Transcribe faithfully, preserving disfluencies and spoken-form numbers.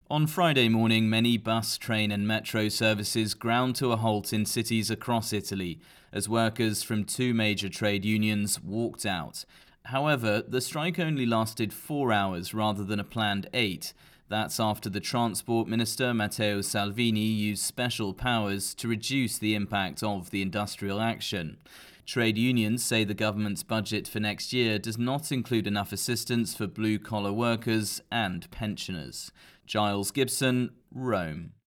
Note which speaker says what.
Speaker 1: On Friday morning, many bus, train and metro services ground to a halt in cities across Italy as workers from two major trade unions walked out. However, the strike only lasted four hours rather than a planned eight. That's after the Transport Minister Matteo Salvini used special powers to reduce the impact of the industrial action. Trade unions say the government's budget for next year does not include enough assistance for blue-collar workers and pensioners. Giles Gibson, Rome.